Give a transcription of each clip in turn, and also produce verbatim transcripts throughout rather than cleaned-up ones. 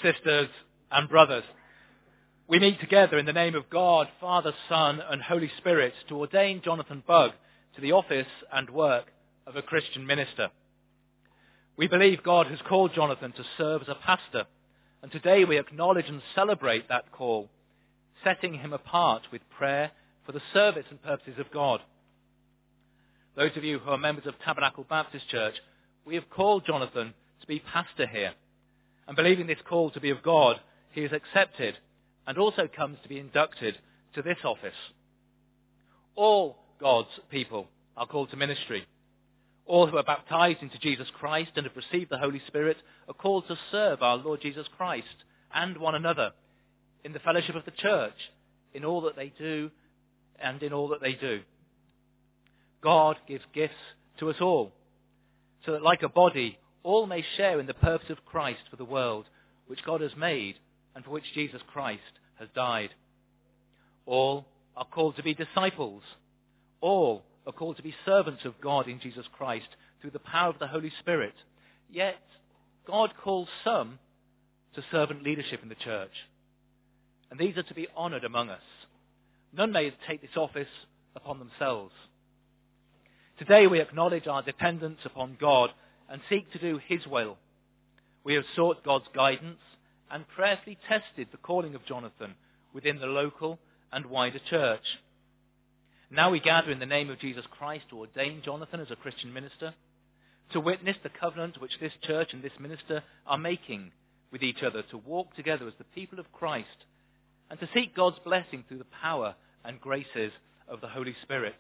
sisters and brothers, we meet together in the name of God, Father, Son, and Holy Spirit to ordain Jonathan Bugg to the office and work of a Christian minister. We believe God has called Jonathan to serve as a pastor, and today we acknowledge and celebrate that call, setting him apart with prayer for the service and purposes of God. Those of you who are members of Tabernacle Baptist Church, we have called Jonathan to be pastor here. And believing this call to be of God, he is accepted and also comes to be inducted to this office. All God's people are called to ministry. All who are baptized into Jesus Christ and have received the Holy Spirit are called to serve our Lord Jesus Christ and one another in the fellowship of the church, in all that they do and in all that they do. God gives gifts to us all, so that like a body, all may share in the purpose of Christ for the world, which God has made and for which Jesus Christ has died. All are called to be disciples. All are called to be servants of God in Jesus Christ through the power of the Holy Spirit. Yet, God calls some to servant leadership in the church. And these are to be honoured among us. None may take this office upon themselves. Today we acknowledge our dependence upon God and seek to do His will. We have sought God's guidance and prayerfully tested the calling of Jonathan within the local and wider church. Now we gather in the name of Jesus Christ to ordain Jonathan as a Christian minister, to witness the covenant which this church and this minister are making with each other, to walk together as the people of Christ, and to seek God's blessing through the power and graces of the Holy Spirit.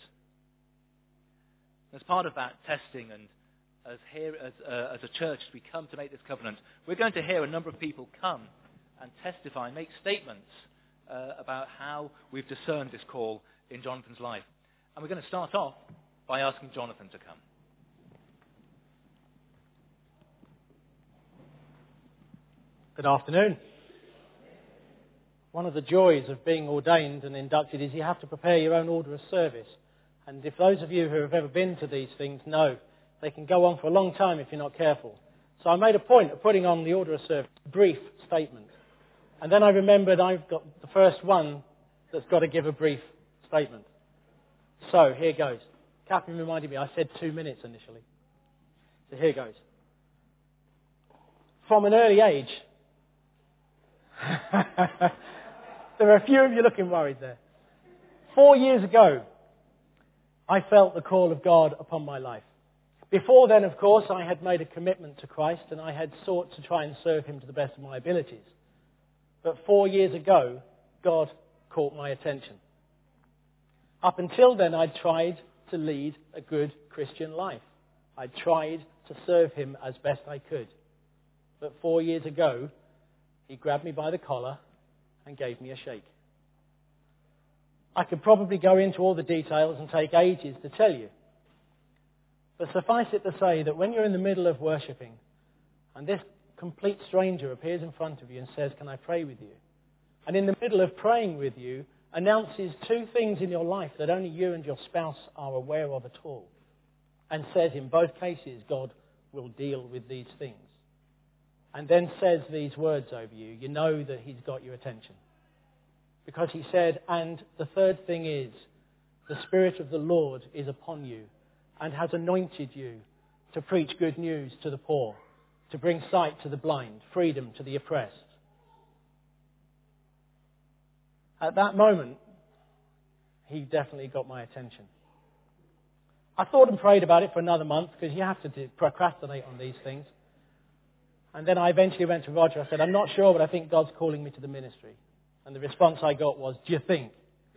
As part of that testing and as here as, uh, as a church, as we come to make this covenant, we're going to hear a number of people come and testify and make statements uh, about how we've discerned this call in Jonathan's life. And we're going to start off by asking Jonathan to come. Good afternoon. One of the joys of being ordained and inducted is you have to prepare your own order of service. And if those of you who have ever been to these things know, they can go on for a long time if you're not careful. So I made a point of putting on the order of service a brief statement. And then I remembered I've got the first one that's got to give a brief statement. So here goes. Catherine reminded me I said two minutes initially. So here goes. From an early age, there are a few of you looking worried there. Four years ago, I felt the call of God upon my life. Before then, of course, I had made a commitment to Christ and I had sought to try and serve Him to the best of my abilities. But four years ago, God caught my attention. Up until then, I'd tried to lead a good Christian life. I'd tried to serve Him as best I could. But four years ago, He grabbed me by the collar and gave me a shake. I could probably go into all the details and take ages to tell you. But suffice it to say that when you're in the middle of worshipping and this complete stranger appears in front of you and says, "Can I pray with you?" and in the middle of praying with you announces two things in your life that only you and your spouse are aware of at all, and says in both cases God will deal with these things, and then says these words over you, you know that He's got your attention. Because He said, and the third thing is, the Spirit of the Lord is upon you and has anointed you to preach good news to the poor, to bring sight to the blind, freedom to the oppressed. At that moment, He definitely got my attention. I thought and prayed about it for another month because you have to do, procrastinate on these things. And then I eventually went to Roger. I said, "I'm not sure, but I think God's calling me to the ministry." And the response I got was, "Do you think?"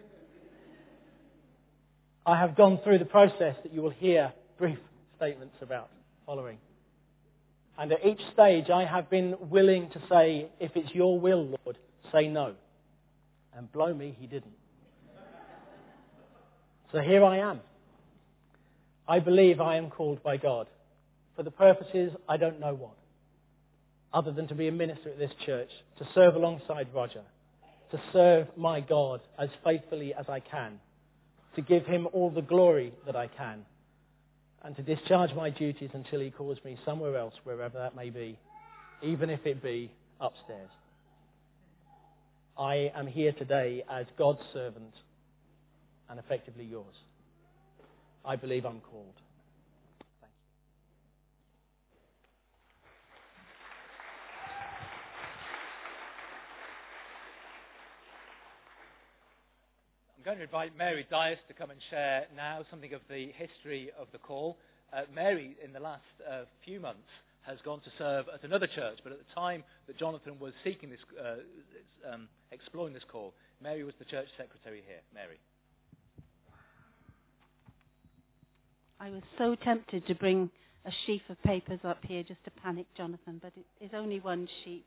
I have gone through the process that you will hear brief statements about following. And at each stage I have been willing to say, "If it's your will, Lord, say no." And blow me, He didn't. So here I am. I believe I am called by God. For the purposes, I don't know what. Other than to be a minister at this church, to serve alongside Roger, to serve my God as faithfully as I can, to give Him all the glory that I can, and to discharge my duties until He calls me somewhere else, wherever that may be, even if it be upstairs. I am here today as God's servant and effectively yours. I believe I'm called. Thank you. I'm going to invite Mary Dias to come and share now something of the history of the call. Uh, Mary, in the last uh, few months, has gone to serve at another church, but at the time that Jonathan was seeking this, uh, um, exploring this call, Mary was the church secretary here. Mary. I was so tempted to bring a sheaf of papers up here just to panic Jonathan, but it is only one sheet.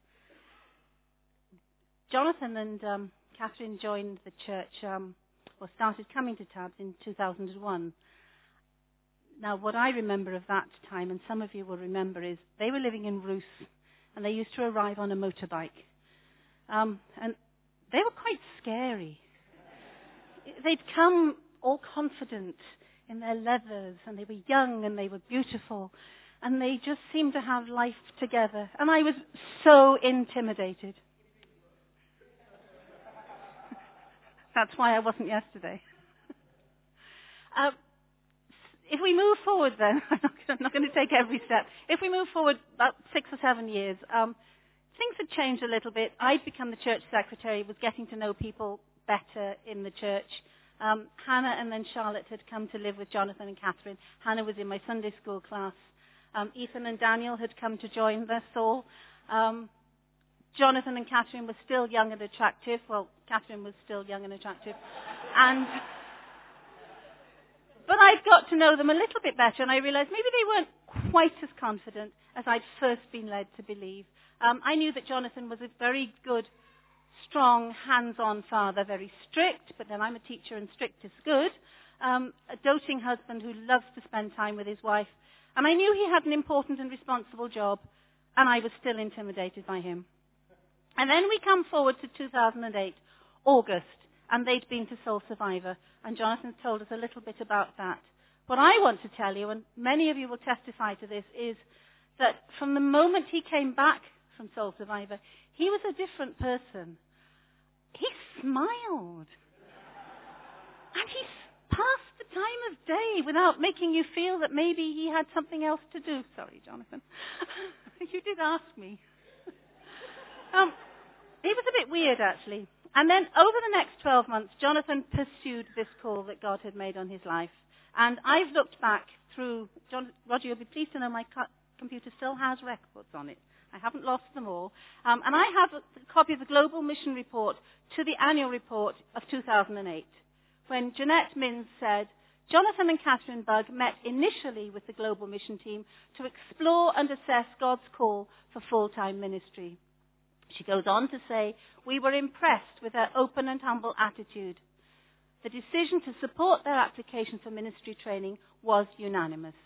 Jonathan and um, Catherine joined the church, um, or started coming to Tabs in two thousand one. Now, what I remember of that time, and some of you will remember, is they were living in Roos, and they used to arrive on a motorbike. Um, and they were quite scary. They'd come all confident in their leathers, and they were young, and they were beautiful, and they just seemed to have life together. And I was so intimidated. That's why I wasn't yesterday. uh, If we move forward then, I'm not going to take every step. If we move forward about six or seven years, um, things had changed a little bit. I'd become the church secretary, was getting to know people better in the church. Um, Hannah and then Charlotte had come to live with Jonathan and Catherine. Hannah was in my Sunday school class. Um, Ethan and Daniel had come to join us all. Um, Jonathan and Catherine were still young and attractive. Well, Catherine was still young and attractive. And... But I'd got to know them a little bit better, and I realized maybe they weren't quite as confident as I'd first been led to believe. Um, I knew that Jonathan was a very good, strong, hands-on father, very strict, but then I'm a teacher and strict is good. Um, a doting husband who loves to spend time with his wife. And I knew he had an important and responsible job, and I was still intimidated by him. And then we come forward to two thousand eight, August. And they'd been to Soul Survivor, and Jonathan's told us a little bit about that. What I want to tell you, and many of you will testify to this, is that from the moment he came back from Soul Survivor, he was a different person. He smiled. And he passed the time of day without making you feel that maybe he had something else to do. Sorry, Jonathan. You did ask me. um, he was a bit weird, actually. And then over the next twelve months, Jonathan pursued this call that God had made on his life. And I've looked back through, John, Roger, you'll be pleased to know my co- computer still has records on it. I haven't lost them all. Um, and I have a, a copy of the Global Mission Report to the annual report of two thousand eight, when Jeanette Mins said, Jonathan and Catherine Bugg met initially with the Global Mission team to explore and assess God's call for full-time ministry. She goes on to say, we were impressed with their open and humble attitude. The decision to support their application for ministry training was unanimous.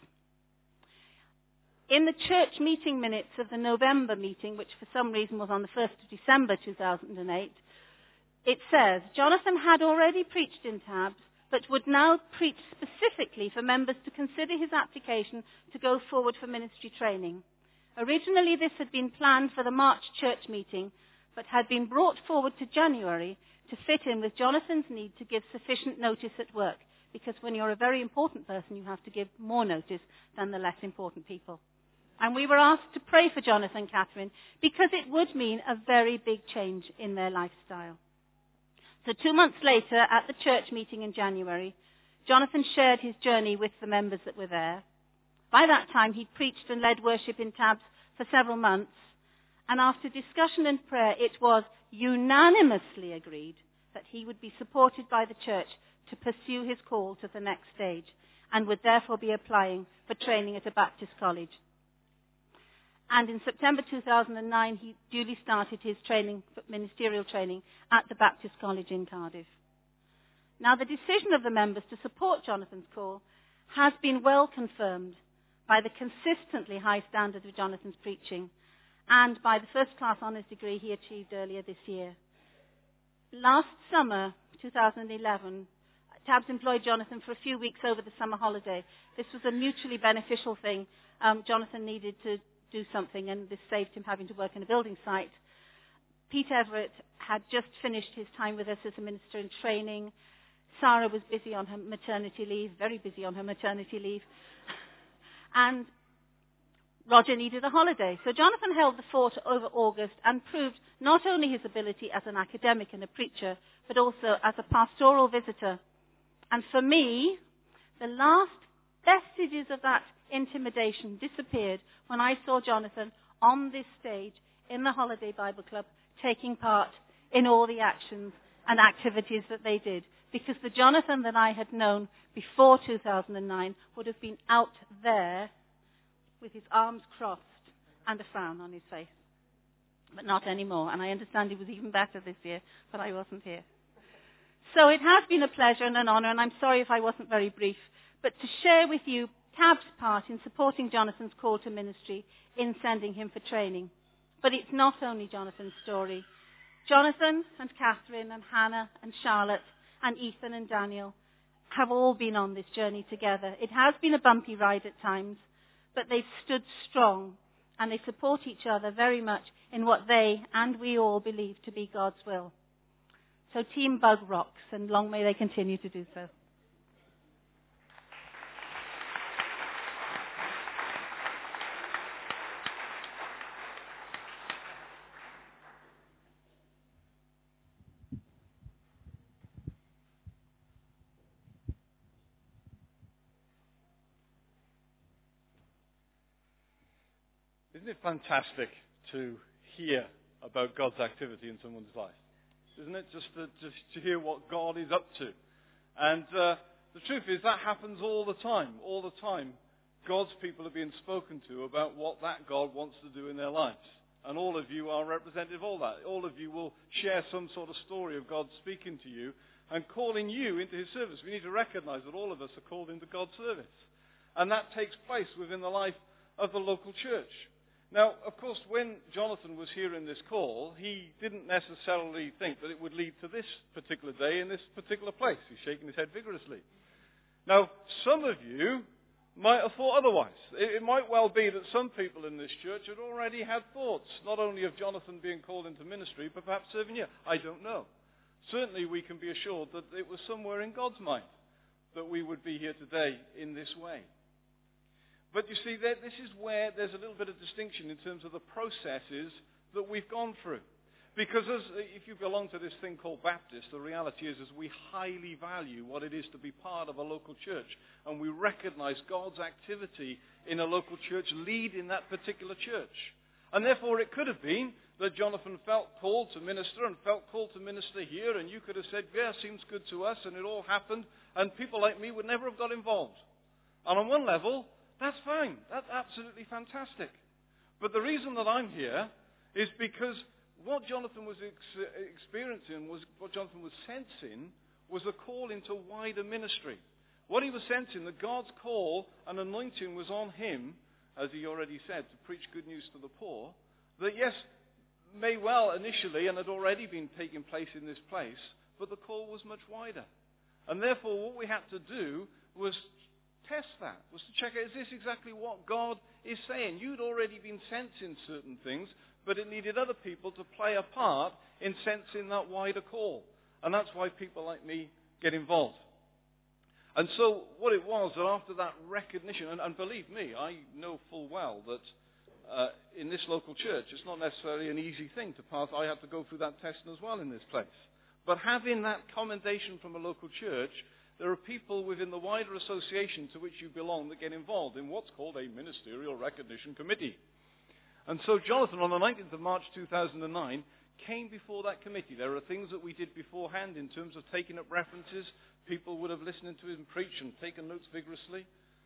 In the church meeting minutes of the November meeting, which for some reason was on the first of December two thousand eight, it says, Jonathan had already preached in Tabs, but would now preach specifically for members to consider his application to go forward for ministry training. Originally, this had been planned for the March church meeting, but had been brought forward to January to fit in with Jonathan's need to give sufficient notice at work, because when you're a very important person, you have to give more notice than the less important people. And we were asked to pray for Jonathan and Catherine, because it would mean a very big change in their lifestyle. So two months later, at the church meeting in January, Jonathan shared his journey with the members that were there. By that time, he'd preached and led worship in Tabs for several months, and after discussion and prayer, it was unanimously agreed that he would be supported by the church to pursue his call to the next stage, and would therefore be applying for training at a Baptist college. And in September two thousand nine, he duly started his training, ministerial training at the Baptist College in Cardiff. Now, the decision of the members to support Jonathan's call has been well confirmed by the consistently high standard of Jonathan's preaching and by the first-class honours degree he achieved earlier this year. Last summer, two thousand eleven, Tabs employed Jonathan for a few weeks over the summer holiday. This was a mutually beneficial thing. Um, Jonathan needed to do something, and this saved him having to work in a building site. Pete Everett had just finished his time with us as a minister in training. Sarah was busy on her maternity leave, very busy on her maternity leave. And Roger needed a holiday. So Jonathan held the fort over August and proved not only his ability as an academic and a preacher, but also as a pastoral visitor. And for me, the last vestiges of that intimidation disappeared when I saw Jonathan on this stage in the Holiday Bible Club taking part in all the actions and activities that they did. Because the Jonathan that I had known before two thousand nine would have been out there with his arms crossed and a frown on his face. But not anymore. And I understand he was even better this year, but I wasn't here. So it has been a pleasure and an honour, and I'm sorry if I wasn't very brief, but to share with you Cab's part in supporting Jonathan's call to ministry in sending him for training. But it's not only Jonathan's story. Jonathan and Catherine and Hannah and Charlotte and Ethan and Daniel have all been on this journey together. It has been a bumpy ride at times, but they've stood strong and they support each other very much in what they and we all believe to be God's will. So Team Bug rocks, and long may they continue to do so. Isn't it fantastic to hear about God's activity in someone's life? Isn't it? Just to, just to hear what God is up to. And uh, the truth is that happens all the time. All the time, God's people are being spoken to about what that God wants to do in their lives. And all of you are representative of all that. All of you will share some sort of story of God speaking to you and calling you into his service. We need to recognize that all of us are called into God's service. And that takes place within the life of the local church. Now, of course, when Jonathan was hearing this call, he didn't necessarily think that it would lead to this particular day in this particular place. He's shaking his head vigorously. Now, some of you might have thought otherwise. It, it might well be that some people in this church had already had thoughts, not only of Jonathan being called into ministry, but perhaps serving here. I don't know. Certainly we can be assured that it was somewhere in God's mind that we would be here today in this way. But you see, this is where there's a little bit of distinction in terms of the processes that we've gone through. Because as, if you belong to this thing called Baptist, the reality is, is we highly value what it is to be part of a local church. And we recognize God's activity in a local church leading that particular church. And therefore it could have been that Jonathan felt called to minister and felt called to minister here. And you could have said, yeah, seems good to us. And it all happened. And people like me would never have got involved. And on one level, that's fine. That's absolutely fantastic. But the reason that I'm here is because what Jonathan was ex- experiencing, was what Jonathan was sensing, was a call into wider ministry. What he was sensing, that God's call and anointing was on him, as he already said, to preach good news to the poor, that yes, may well initially, and had already been taking place in this place, but the call was much wider. And therefore what we had to do was test that, was to check out, is this exactly what God is saying? You'd already been sensing certain things, but it needed other people to play a part in sensing that wider call. And that's why people like me get involved. And so what it was, that after that recognition, and, and believe me, I know full well that uh, in this local church, it's not necessarily an easy thing to pass. I have to go through that testing as well in this place. But having that commendation from a local church, there are people within the wider association to which you belong that get involved in what's called a ministerial recognition committee. And so Jonathan, on the nineteenth of March two thousand nine, came before that committee. There are things that we did beforehand in terms of taking up references. People would have listened to him preach and taken notes vigorously,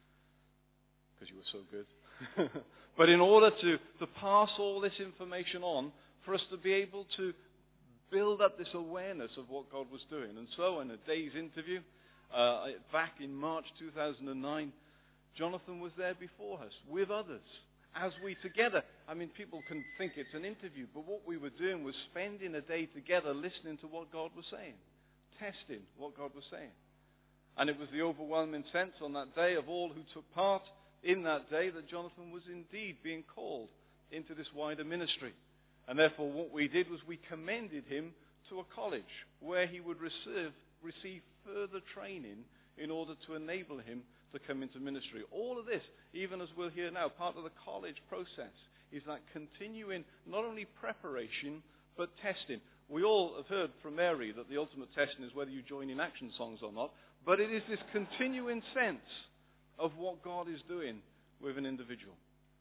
because you were so good. But in order to, to pass all this information on, for us to be able to build up this awareness of what God was doing. And so in a day's interview, Uh, back in March two thousand nine, Jonathan was there before us, with others, as we together, I mean, people can think it's an interview, but what we were doing was spending a day together listening to what God was saying, testing what God was saying. And it was the overwhelming sense on that day of all who took part in that day that Jonathan was indeed being called into this wider ministry. And therefore what we did was we commended him to a college where he would receive, receive further training in order to enable him to come into ministry. All of this, even as we'll hear now, part of the college process is that continuing not only preparation but testing. We all have heard from Mary that the ultimate testing is whether you join in action songs or not, but it is this continuing sense of what God is doing with an individual.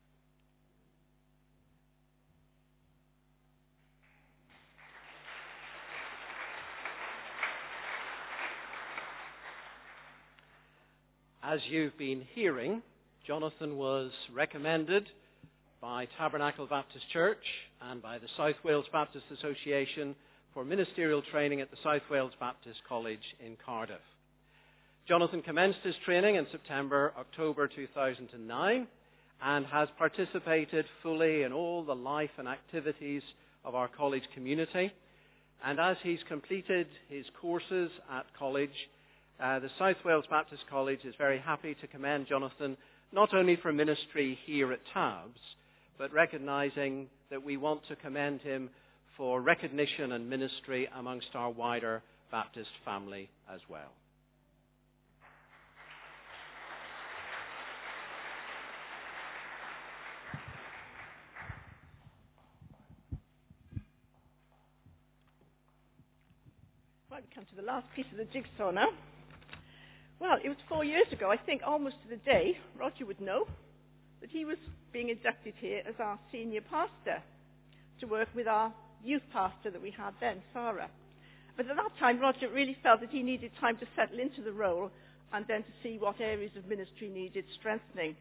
As you've been hearing, Jonathan was recommended by Tabernacle Baptist Church and by the South Wales Baptist Association for ministerial training at the South Wales Baptist College in Cardiff. Jonathan commenced his training in September, October two thousand nine and has participated fully in all the life and activities of our college community. And as he's completed his courses at college, uh, the South Wales Baptist College is very happy to commend Jonathan not only for ministry here at Tabs, but recognizing that we want to commend him for recognition and ministry amongst our wider Baptist family as well. Right, we come to the last piece of the jigsaw now. Well, it was four years ago, I think almost to the day, Roger would know, that he was being inducted here as our senior pastor to work with our youth pastor that we had then, Sarah. But at that time, Roger really felt that he needed time to settle into the role and then to see what areas of ministry needed strengthening.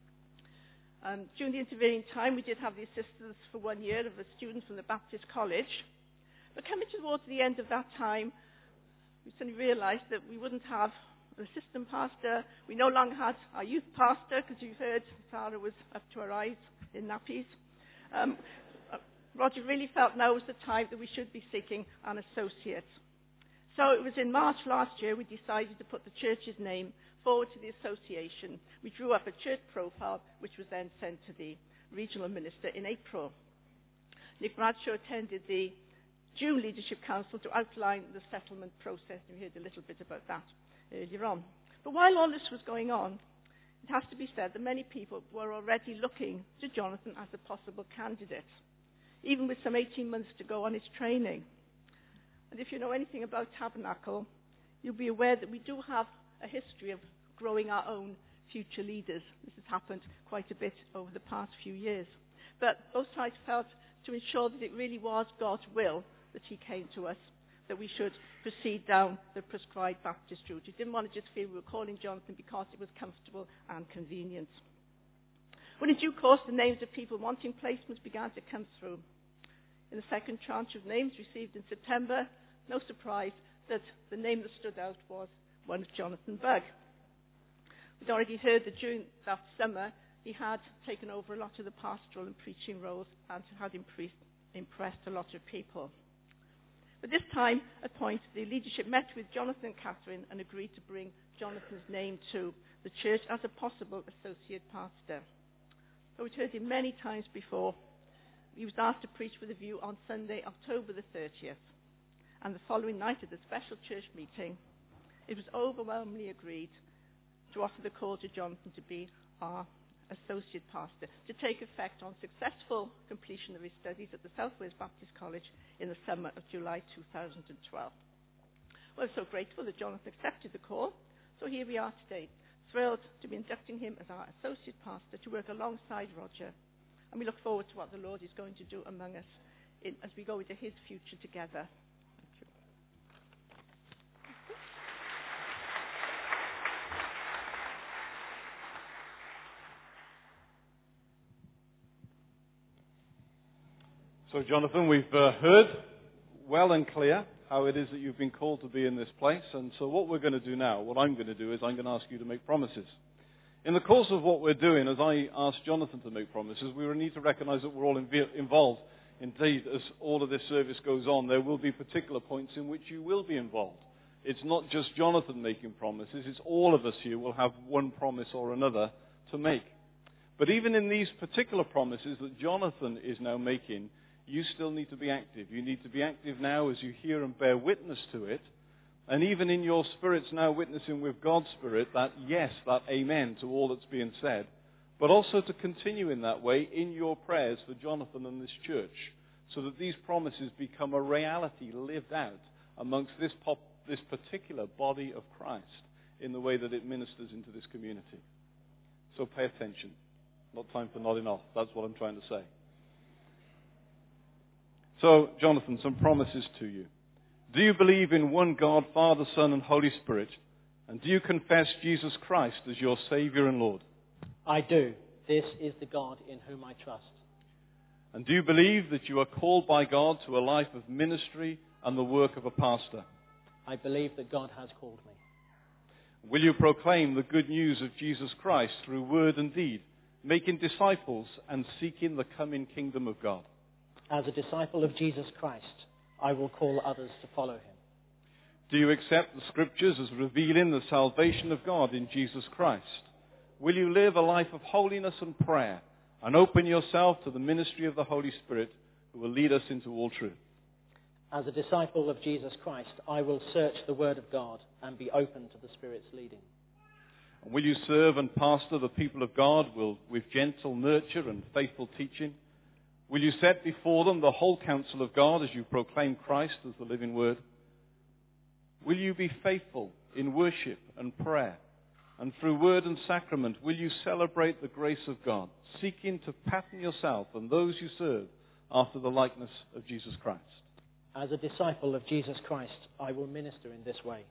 Um, during the intervening time, we did have the assistance for one year of a student from the Baptist College. But coming towards the end of that time, we suddenly realised that we wouldn't have an assistant pastor. We no longer had our youth pastor, because you heard Sarah was up to her eyes in nappies. Um, uh, Roger really felt now was the time that we should be seeking an associate. So it was in March last year we decided to put the church's name forward to the association. We drew up a church profile, which was then sent to the regional minister in April. Nick Bradshaw attended the June Leadership Council to outline the settlement process. We heard a little bit about that earlier on. But while all this was going on, it has to be said that many people were already looking to Jonathan as a possible candidate, even with some eighteen months to go on his training. And if you know anything about Tabernacle, you'll be aware that we do have a history of growing our own future leaders. This has happened quite a bit over the past few years. But both sides felt to ensure that it really was God's will that he came to us, that we should proceed down the prescribed Baptist route. We didn't want to just feel we were calling Jonathan because it was comfortable and convenient. When in due course the names of people wanting placements began to come through. In the second tranche of names received in September, no surprise that the name that stood out was one of Jonathan Bugg. We'd already heard that during that summer he had taken over a lot of the pastoral and preaching roles and had impressed a lot of people. But this time, at point, the leadership met with Jonathan and Catherine and agreed to bring Jonathan's name to the church as a possible associate pastor. So we'd heard him many times before. He was asked to preach with a view on Sunday, October the thirtieth. And the following night at the special church meeting, it was overwhelmingly agreed to offer the call to Jonathan to be our associate pastor, to take effect on successful completion of his studies at the South Wales Baptist College in the summer of July two thousand twelve. Well, I'm so grateful that Jonathan accepted the call. So here we are today, thrilled to be inducting him as our associate pastor to work alongside Roger. And we look forward to what the Lord is going to do among us in, as we go into his future together. Thank you. So, Jonathan, we've uh, heard well and clear how it is that you've been called to be in this place. And so what we're going to do now, what I'm going to do is I'm going to ask you to make promises. In the course of what we're doing, as I asked Jonathan to make promises, we need to recognize that we're all inv- involved. Indeed, as all of this service goes on, there will be particular points in which you will be involved. It's not just Jonathan making promises, it's all of us here will have one promise or another to make. But even in these particular promises that Jonathan is now making, you still need to be active. You need to be active now as you hear and bear witness to it. And even in your spirits now witnessing with God's Spirit that yes, that amen to all that's being said. But also to continue in that way in your prayers for Jonathan and this church, so that these promises become a reality lived out amongst this, pop, this particular body of Christ in the way that it ministers into this community. So pay attention. Not time for nodding off. That's what I'm trying to say. So, Jonathan, some promises to you. Do you believe in one God, Father, Son, and Holy Spirit? And do you confess Jesus Christ as your Savior and Lord? I do. This is the God in whom I trust. And do you believe that you are called by God to a life of ministry and the work of a pastor? I believe that God has called me. Will you proclaim the good news of Jesus Christ through word and deed, making disciples and seeking the coming kingdom of God? As a disciple of Jesus Christ, I will call others to follow him. Do you accept the Scriptures as revealing the salvation of God in Jesus Christ? Will you live a life of holiness and prayer and open yourself to the ministry of the Holy Spirit who will lead us into all truth? As a disciple of Jesus Christ, I will search the Word of God and be open to the Spirit's leading. And will you serve and pastor the people of God will, with gentle nurture and faithful teaching? Will you set before them the whole counsel of God as you proclaim Christ as the living Word? Will you be faithful in worship and prayer? And through word and sacrament, will you celebrate the grace of God, seeking to pattern yourself and those you serve after the likeness of Jesus Christ? As a disciple of Jesus Christ, I will minister in this way.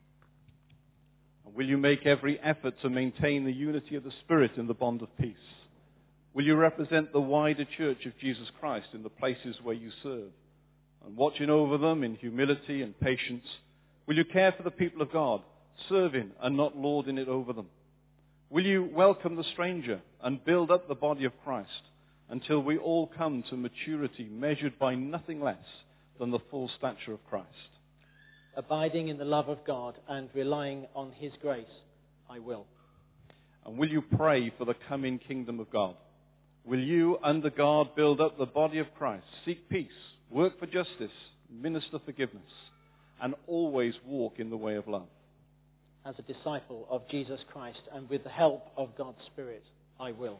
And will you make every effort to maintain the unity of the Spirit in the bond of peace? Will you represent the wider church of Jesus Christ in the places where you serve? And watching over them in humility and patience, will you care for the people of God, serving and not lording it over them? Will you welcome the stranger and build up the body of Christ until we all come to maturity measured by nothing less than the full stature of Christ? Abiding in the love of God and relying on his grace, I will. And will you pray for the coming kingdom of God? Will you, under God, build up the body of Christ, seek peace, work for justice, minister forgiveness, and always walk in the way of love? As a disciple of Jesus Christ and with the help of God's Spirit, I will.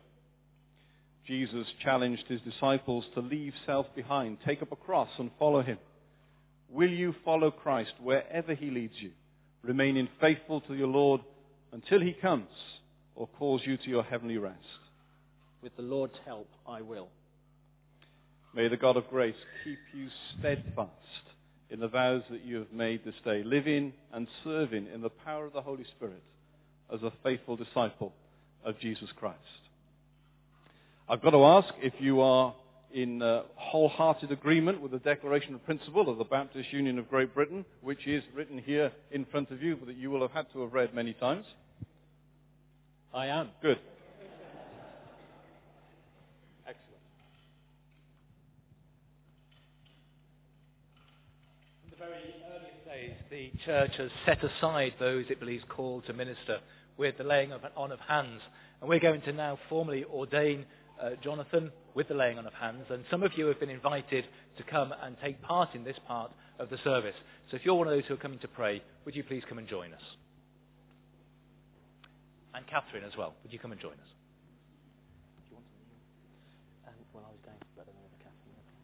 Jesus challenged his disciples to leave self behind, take up a cross and follow him. Will you follow Christ wherever he leads you, remaining faithful to your Lord until he comes or calls you to your heavenly rest? With the Lord's help, I will. May the God of grace keep you steadfast in the vows that you have made this day, living and serving in the power of the Holy Spirit as a faithful disciple of Jesus Christ. I've got to ask if you are in uh, wholehearted agreement with the Declaration of Principle of the Baptist Union of Great Britain, which is written here in front of you, but that you will have had to have read many times. I am. Good. Excellent. From the very earliest days, the church has set aside those it believes called to minister with the laying on of hands. And we're going to now formally ordain uh, Jonathan with the laying on of hands. And some of you have been invited to come and take part in this part of the service. So if you're one of those who are coming to pray, would you please come and join us? And Catherine as well. Would you come and join us? Do you want to? Um, well, I was going, but I don't know whether Catherine would.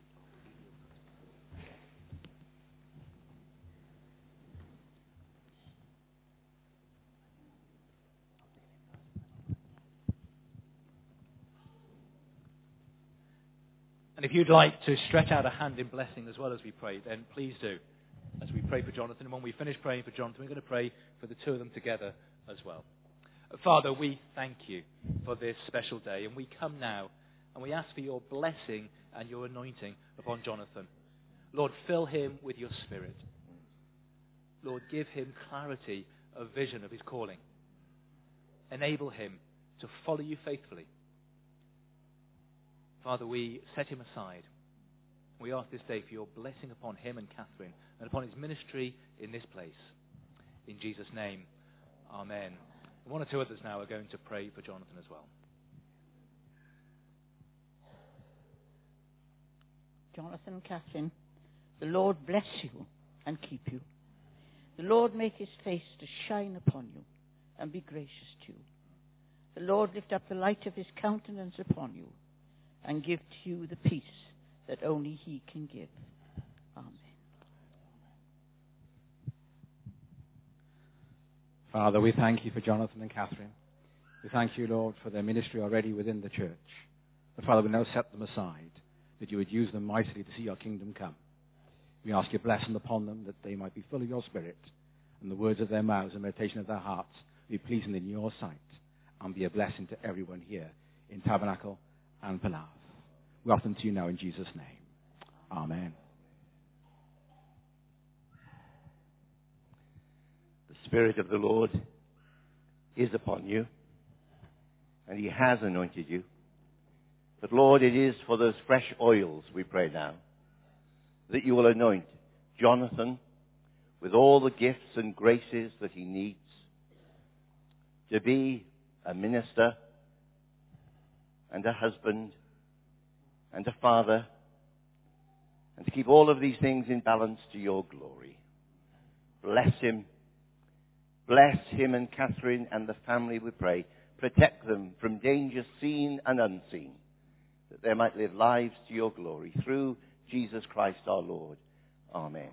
And if you'd like to stretch out a hand in blessing as well as we pray, then please do. As we pray for Jonathan, and when we finish praying for Jonathan, we're going to pray for the two of them together as well. Father, we thank you for this special day, and we come now and we ask for your blessing and your anointing upon Jonathan. Lord, fill him with your Spirit. Lord, give him clarity of vision of his calling. Enable him to follow you faithfully. Father, we set him aside. We ask this day for your blessing upon him and Catherine and upon his ministry in this place. In Jesus' name, amen. One or two others now are going to pray for Jonathan as well. Jonathan and Catherine, the Lord bless you and keep you. The Lord make his face to shine upon you and be gracious to you. The Lord lift up the light of his countenance upon you and give to you the peace that only he can give. Amen. Father, we thank you for Jonathan and Catherine. We thank you, Lord, for their ministry already within the church. But Father, we now set them aside, that you would use them mightily to see your kingdom come. We ask your blessing upon them, that they might be full of your Spirit, and the words of their mouths and meditation of their hearts be pleasing in your sight, and be a blessing to everyone here in Tabernacle and Penarth. We offer them to you now in Jesus' name. Amen. The Spirit of the Lord is upon you, and he has anointed you. But Lord, it is for those fresh oils, we pray now, that you will anoint Jonathan with all the gifts and graces that he needs to be a minister and a husband and a father, and to keep all of these things in balance to your glory. Bless him. Bless him and Catherine and the family, we pray. Protect them from dangers seen and unseen, that they might live lives to your glory. Through Jesus Christ our Lord. Amen.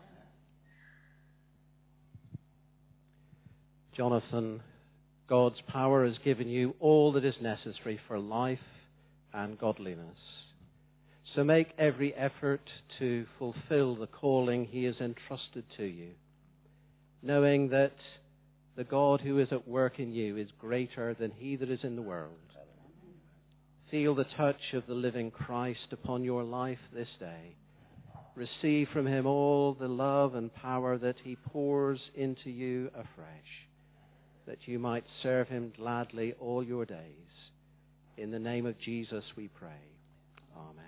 Jonathan, God's power has given you all that is necessary for life and godliness. So make every effort to fulfill the calling he has entrusted to you, knowing that the God who is at work in you is greater than he that is in the world. Feel the touch of the living Christ upon your life this day. Receive from him all the love and power that he pours into you afresh, that you might serve him gladly all your days. In the name of Jesus we pray. Amen.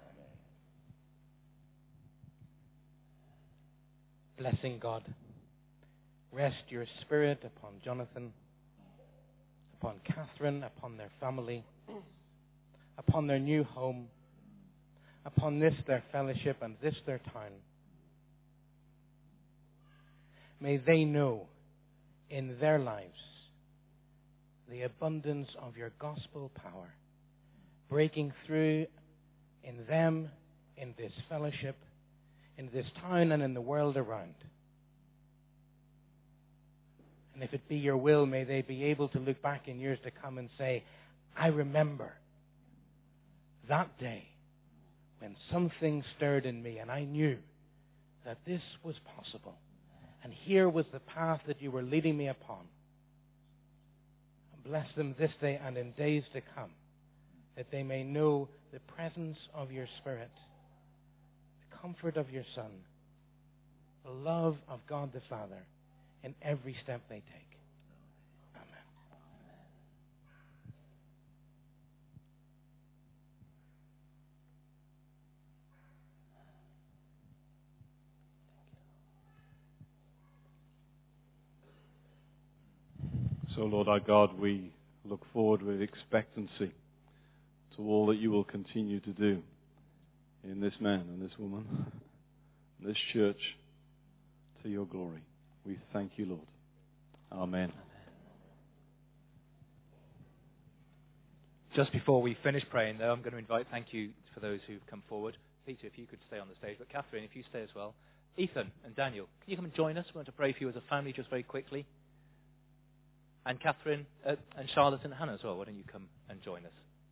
Blessing God, rest your spirit upon Jonathan, upon Catherine, upon their family, upon their new home, upon this their fellowship and this their town. May they know in their lives the abundance of your gospel power breaking through in them, in this fellowship, in this town and in the world around. And if it be your will, may they be able to look back in years to come and say, I remember that day when something stirred in me and I knew that this was possible. And here was the path that you were leading me upon. Bless them this day and in days to come, that they may know the presence of your Spirit, the comfort of your Son, the love of God the Father in every step they take. Amen. So, Lord our God, we look forward with expectancy to all that you will continue to do in this man and this woman, in this church, to your glory. We thank you, Lord. Amen. Just before we finish praying, though, I'm going to invite, thank you for those who've come forward. Peter, if you could stay on the stage, but Catherine, if you stay as well. Ethan and Daniel, can you come and join us? We want to pray for you as a family just very quickly. And Catherine uh, and Charlotte and Hannah as well. Why don't you come and join us?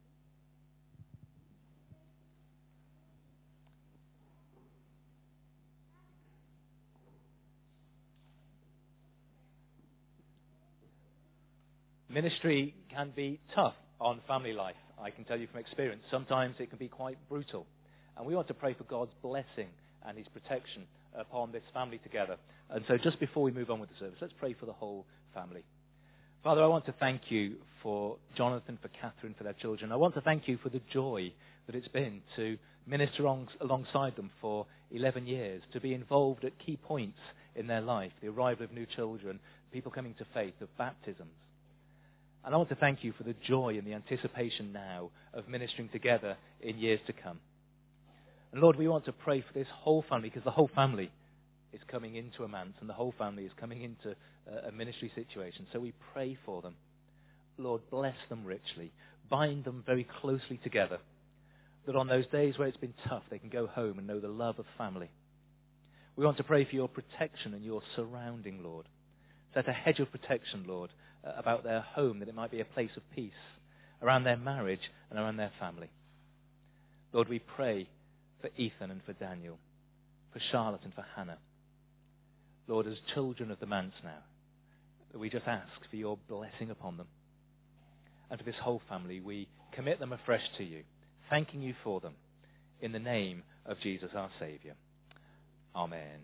Ministry can be tough on family life. I can tell you from experience. Sometimes it can be quite brutal. And we want to pray for God's blessing and his protection upon this family together. And so just before we move on with the service, let's pray for the whole family. Father, I want to thank you for Jonathan, for Catherine, for their children. I want to thank you for the joy that it's been to minister on, alongside them for eleven years, to be involved at key points in their life, the arrival of new children, people coming to faith, of baptisms. And I want to thank you for the joy and the anticipation now of ministering together in years to come. And Lord, we want to pray for this whole family, because the whole family is coming into a manse, and the whole family is coming into a, a ministry situation. So we pray for them. Lord, bless them richly. Bind them very closely together, that on those days where it's been tough, they can go home and know the love of family. We want to pray for your protection and your surrounding, Lord. Set a hedge of protection, Lord, uh, about their home, that it might be a place of peace, around their marriage and around their family. Lord, we pray for Ethan and for Daniel, for Charlotte and for Hannah. Lord, as children of the manse now, we just ask for your blessing upon them. And for this whole family, we commit them afresh to you, thanking you for them, in the name of Jesus our Saviour. Amen.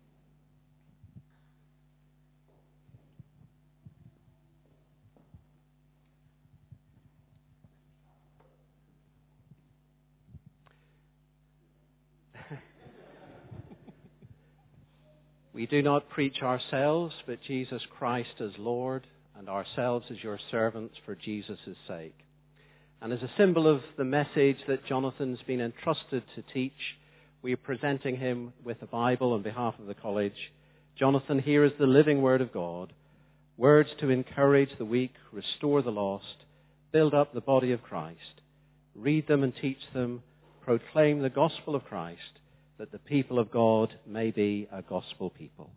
We do not preach ourselves, but Jesus Christ as Lord, and ourselves as your servants for Jesus' sake. And as a symbol of the message that Jonathan's been entrusted to teach, we are presenting him with a Bible on behalf of the college. Jonathan, here is the living Word of God, words to encourage the weak, restore the lost, build up the body of Christ. Read them and teach them, proclaim the gospel of Christ, that the people of God may be a gospel people.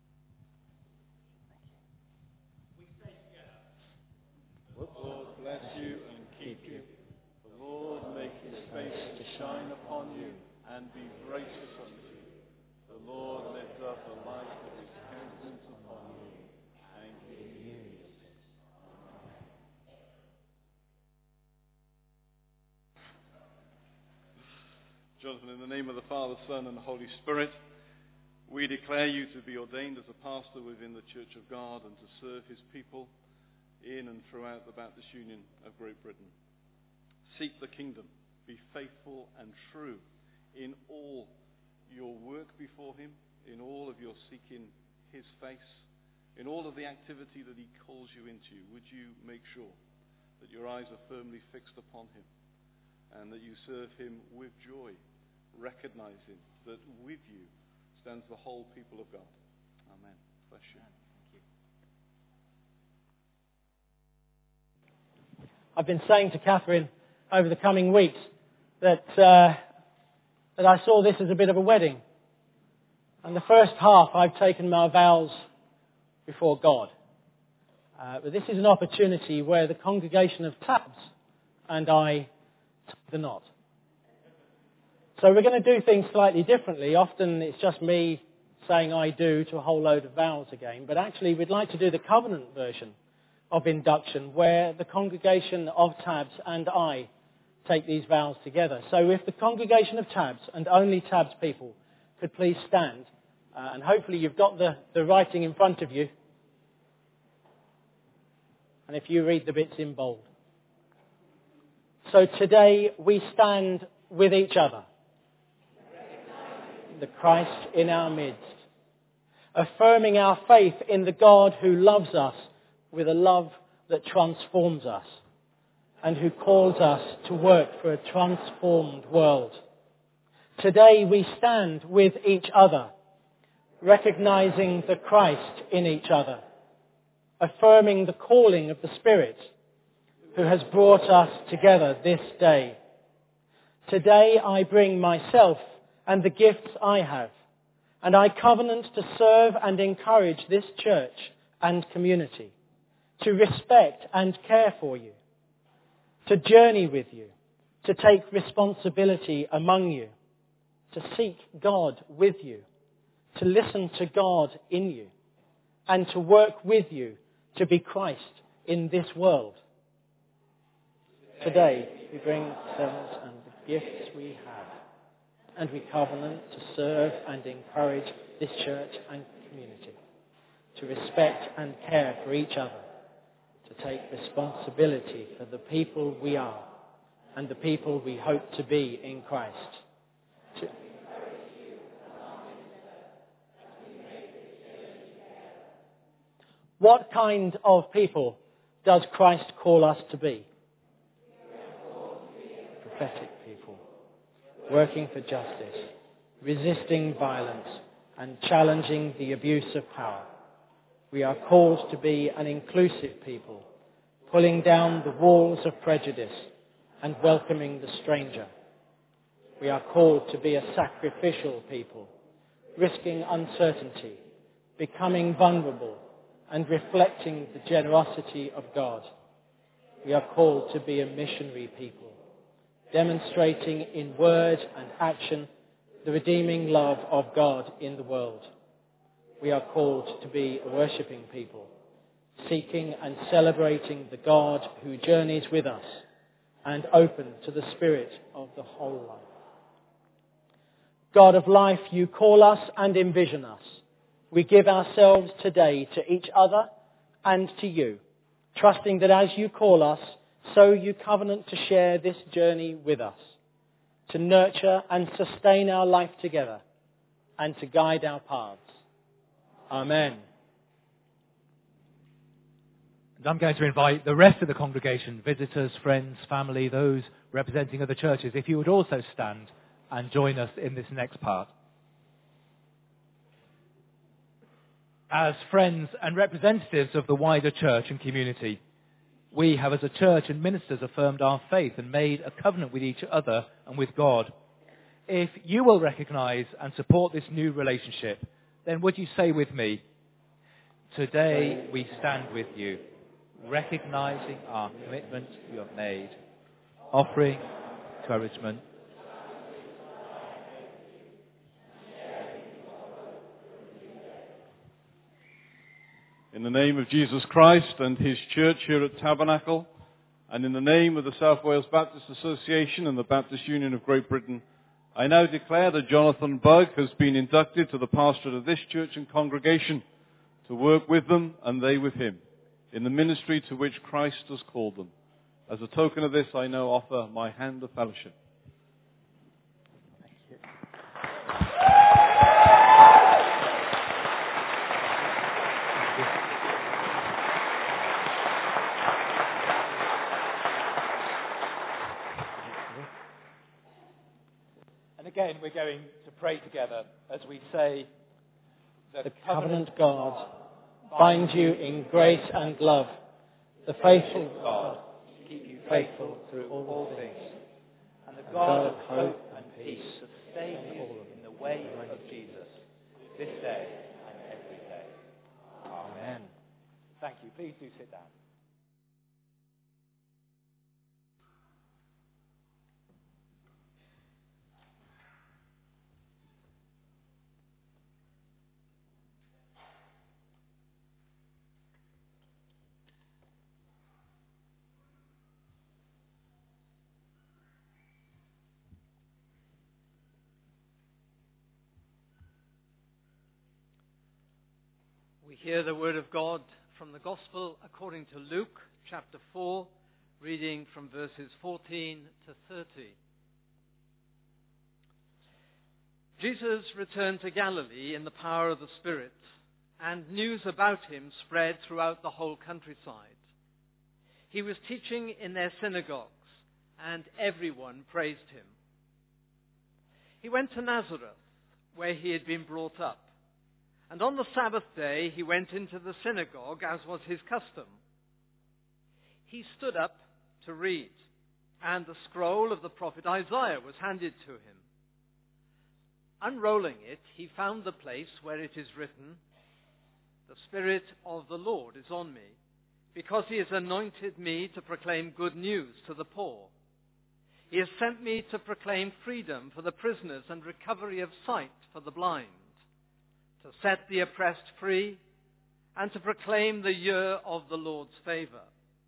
The Lord bless you and keep you. The Lord make his face to shine upon you and be gracious unto you. The Lord lift up the light of his countenance upon you and give you peace. Jonathan, in the name of the Father, Son, and the Holy Spirit, we declare you to be ordained as a pastor within the Church of God and to serve his people in and throughout the Baptist Union of Great Britain. Seek the kingdom, be faithful and true in all your work before him, in all of your seeking his face, in all of the activity that he calls you into. Would you make sure that your eyes are firmly fixed upon him and that you serve him with joy, recognizing that with you stands the whole people of God. Amen. Bless you. I've been saying to Catherine over the coming weeks that uh, that I saw this as a bit of a wedding. And the first half, I've taken my vows before God. Uh, but this is an opportunity where the congregation of Tabs and I tie the knot. So we're going to do things slightly differently. Often it's just me saying I do to a whole load of vows again. But actually we'd like to do the covenant version of induction, where the congregation of Tabs and I take these vows together. So if the congregation of Tabs and only Tabs people could please stand, uh, and hopefully you've got the, the writing in front of you, and if you read the bits in bold. So today we stand with each other, the Christ in our midst, affirming our faith in the God who loves us with a love that transforms us and who calls us to work for a transformed world. Today we stand with each other, recognizing the Christ in each other, affirming the calling of the Spirit who has brought us together this day. Today I bring myself and the gifts I have, and I covenant to serve and encourage this church and community, to respect and care for you, to journey with you, to take responsibility among you, to seek God with you, to listen to God in you, and to work with you to be Christ in this world. Today we bring ourselves and the gifts we have, and we covenant to serve and encourage this church and community, to respect and care for each other, to take responsibility for the people we are and the people we hope to be in Christ. To what kind of people does Christ call us to be? Prophetic people. working for justice, resisting violence, and challenging the abuse of power. We are called to be an inclusive people, pulling down the walls of prejudice and welcoming the stranger. We are called to be a sacrificial people, risking uncertainty, becoming vulnerable, and reflecting the generosity of God. We are called to be a missionary people, demonstrating in word and action the redeeming love of God in the world. We are called to be a worshipping people, seeking and celebrating the God who journeys with us and open to the spirit of the whole life. God of life, you call us and envision us. We give ourselves today to each other and to you, trusting that as you call us, so you covenant to share this journey with us, to nurture and sustain our life together, and to guide our paths. Amen. And I'm going to invite the rest of the congregation, visitors, friends, family, those representing other churches, if you would also stand and join us in this next part. As friends and representatives of the wider church and community, we have as a church and ministers affirmed our faith and made a covenant with each other and with God. If you will recognize and support this new relationship, then would you say with me, today we stand with you, recognizing our commitment you have made, offering encouragement. In the name of Jesus Christ and his church here at Tabernacle, and in the name of the South Wales Baptist Association and the Baptist Union of Great Britain, I now declare that Jonathan Bugg has been inducted to the pastorate of this church and congregation to work with them and they with him in the ministry to which Christ has called them. As a token of this, I now offer my hand of fellowship. Again, we're going to pray together as we say that the covenant God binds you in grace and love. The faithful God keep you faithful through all things. And the God of hope and peace sustain you in the way of Jesus this day and every day. Amen. Thank you. Please do sit down. We hear the word of God from the Gospel according to Luke, chapter four, reading from verses fourteen to thirty. Jesus returned to Galilee in the power of the Spirit, and news about him spread throughout the whole countryside. He was teaching in their synagogues, and everyone praised him. He went to Nazareth, where he had been brought up. And on the Sabbath day he went into the synagogue, as was his custom. He stood up to read, and the scroll of the prophet Isaiah was handed to him. Unrolling it, he found the place where it is written, "The Spirit of the Lord is on me, because he has anointed me to proclaim good news to the poor. He has sent me to proclaim freedom for the prisoners and recovery of sight for the blind, to set the oppressed free, and to proclaim the year of the Lord's favor."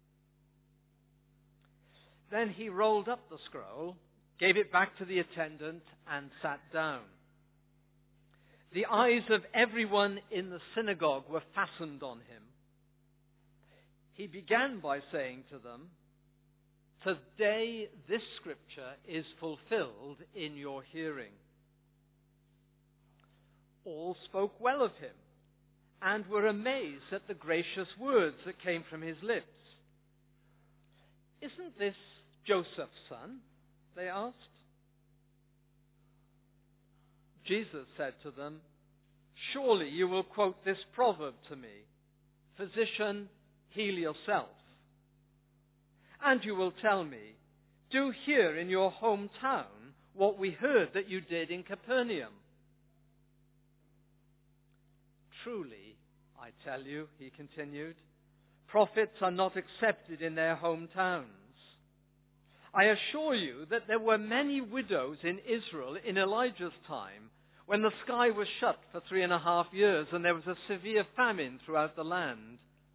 Then he rolled up the scroll, gave it back to the attendant, and sat down. The eyes of everyone in the synagogue were fastened on him. He began by saying to them, "Today this scripture is fulfilled in your hearing." All spoke well of him and were amazed at the gracious words that came from his lips. "Isn't this Joseph's son?" they asked. Jesus said to them, "Surely you will quote this proverb to me, 'Physician, heal yourself.' And you will tell me, 'Do here in your hometown what we heard that you did in Capernaum.' Truly, I tell you," he continued, "prophets are not accepted in their hometowns. I assure you that there were many widows in Israel in Elijah's time, when the sky was shut for three and a half years and there was a severe famine throughout the land.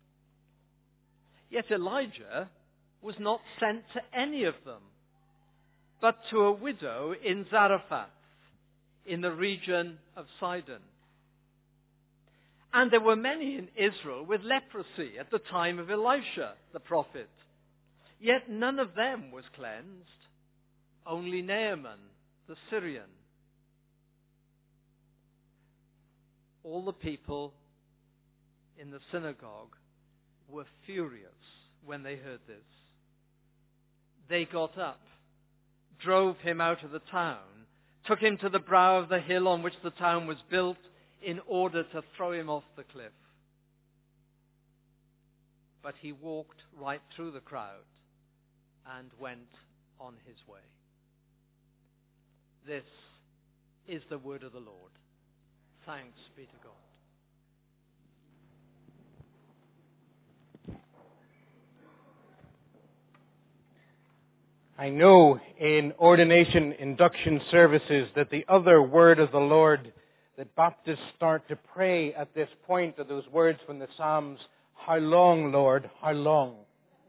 Yet Elijah was not sent to any of them, but to a widow in Zarephath, in the region of Sidon. And there were many in Israel with leprosy at the time of Elisha, the prophet. Yet none of them was cleansed, only Naaman, the Syrian." All the people in the synagogue were furious when they heard this. They got up, drove him out of the town, took him to the brow of the hill on which the town was built in order to throw him off the cliff. But he walked right through the crowd and went on his way. This is the word of the Lord. Thanks be to God. I know in ordination induction services that the other word of the Lord that Baptists start to pray at this point are those words from the Psalms, "How long, Lord, how long?"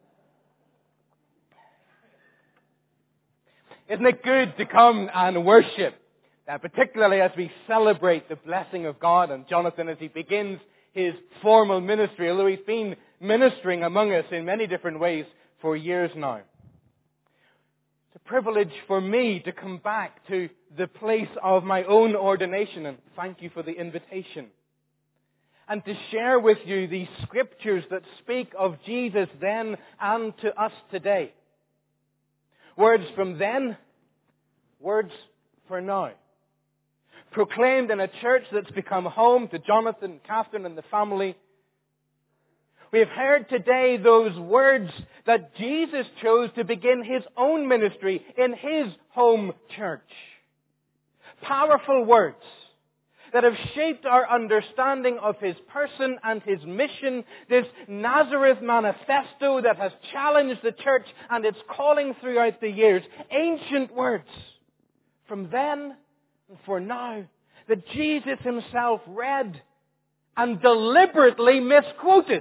Isn't it good to come and worship? Uh, particularly as we celebrate the blessing of God on Jonathan as he begins his formal ministry, although he's been ministering among us in many different ways for years now. It's a privilege for me to come back to the place of my own ordination, and thank you for the invitation, and to share with you the scriptures that speak of Jesus then and to us today. Words from then, words for now. Proclaimed in a church that's become home to Jonathan, Catherine, and the family. We have heard today those words that Jesus chose to begin his own ministry in his home church. Powerful words that have shaped our understanding of his person and his mission. This Nazareth manifesto that has challenged the church and its calling throughout the years. Ancient words from then and for now, that Jesus himself read and deliberately misquoted.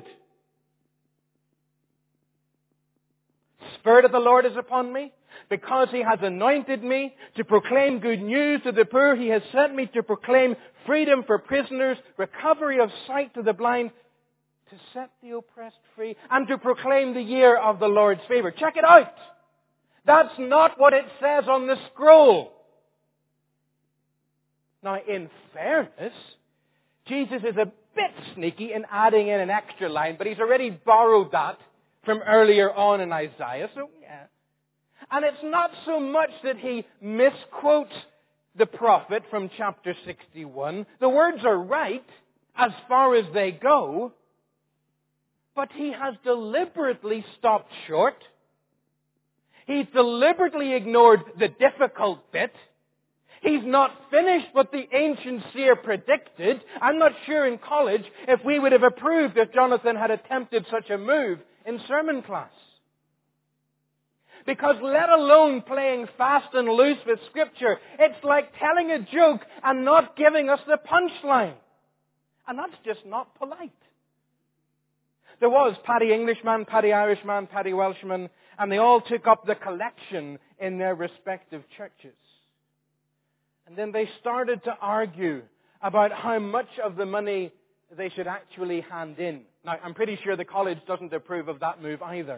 Spirit of the Lord is upon me, because he has anointed me to proclaim good news to the poor. He has sent me to proclaim freedom for prisoners, recovery of sight to the blind, to set the oppressed free, and to proclaim the year of the Lord's favor. Check it out. That's not what it says on the scroll. Now, in fairness, Jesus is a bit sneaky in adding in an extra line, but he's already borrowed that from earlier on in Isaiah, so yeah. And it's not so much that he misquotes the prophet from chapter sixty-one. The words are right as far as they go, but he has deliberately stopped short. He's deliberately ignored the difficult bit. He's not finished what the ancient seer predicted. I'm not sure in college if we would have approved if Jonathan had attempted such a move in sermon class. Because let alone playing fast and loose with Scripture, it's like telling a joke and not giving us the punchline. And that's just not polite. There was Paddy Englishman, Paddy Irishman, Paddy Welshman, and they all took up the collection in their respective churches. And then they started to argue about how much of the money they should actually hand in. Now, I'm pretty sure the college doesn't approve of that move either.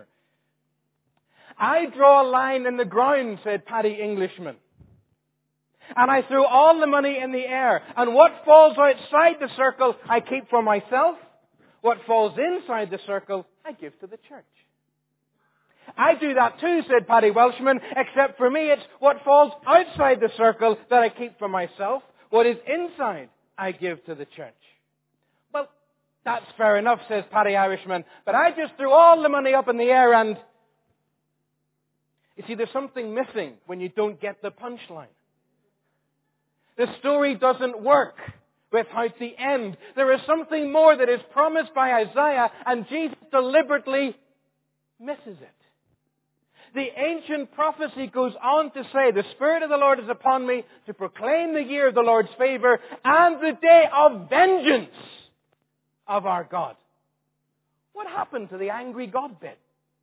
I draw a line in the ground, said Paddy Englishman. And I threw all the money in the air. And what falls outside the circle, I keep for myself. What falls inside the circle, I give to the church. I do that too, said Paddy Welshman, except for me it's what falls outside the circle that I keep for myself. What is inside, I give to the church. Well, that's fair enough, says Paddy Irishman, but I just threw all the money up in the air and... You see, there's something missing when you don't get the punchline. The story doesn't work without the end. There is something more that is promised by Isaiah, and Jesus deliberately misses it. The ancient prophecy goes on to say, the Spirit of the Lord is upon me to proclaim the year of the Lord's favor and the day of vengeance of our God. What happened to the angry God bit?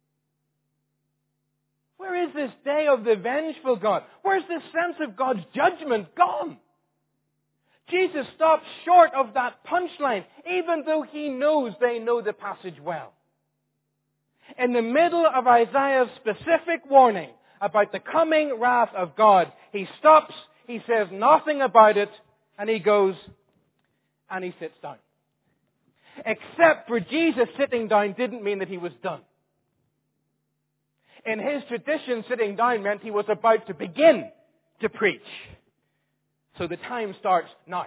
Where is this day of the vengeful God? Where's this sense of God's judgment gone? Jesus stops short of that punchline, even though he knows they know the passage well. In the middle of Isaiah's specific warning about the coming wrath of God, he stops, he says nothing about it, and he goes and he sits down. Except for Jesus sitting down didn't mean that he was done. In his tradition, sitting down meant he was about to begin to preach. So the time starts now.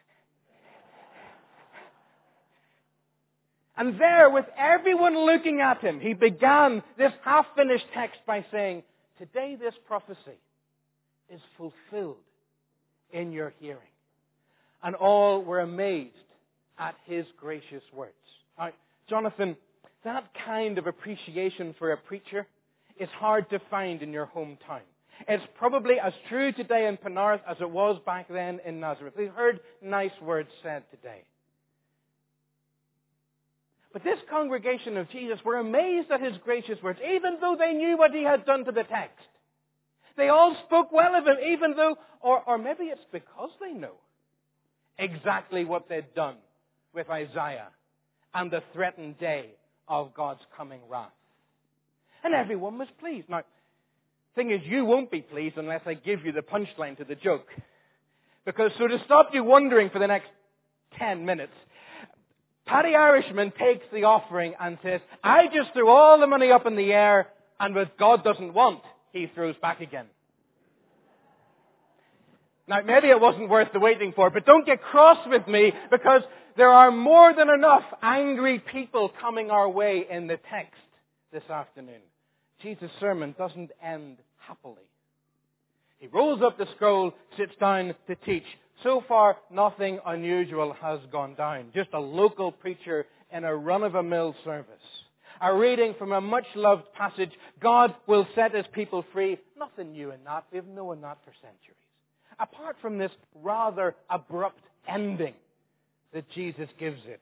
And there, with everyone looking at him, he began this half-finished text by saying, today this prophecy is fulfilled in your hearing. And all were amazed at his gracious words. Now, Jonathan, that kind of appreciation for a preacher is hard to find in your hometown. It's probably as true today in Penarth as it was back then in Nazareth. We've heard nice words said today. But this congregation of Jesus were amazed at his gracious words, even though they knew what he had done to the text. They all spoke well of him, even though, or, or maybe it's because they know exactly what they'd done with Isaiah and the threatened day of God's coming wrath. And everyone was pleased. Now, thing is, you won't be pleased unless I give you the punchline to the joke. Because, so to stop you wondering for the next ten minutes, Paddy Irishman takes the offering and says, I just threw all the money up in the air, and what God doesn't want, he throws back again. Now, maybe it wasn't worth the waiting for, but don't get cross with me, because there are more than enough angry people coming our way in the text this afternoon. Jesus' sermon doesn't end happily. He rolls up the scroll, sits down to teach. So far, nothing unusual has gone down. Just a local preacher in a run-of-a-mill service. A reading from a much-loved passage, God will set his people free. Nothing new in that. We've known that for centuries. Apart from this rather abrupt ending that Jesus gives it.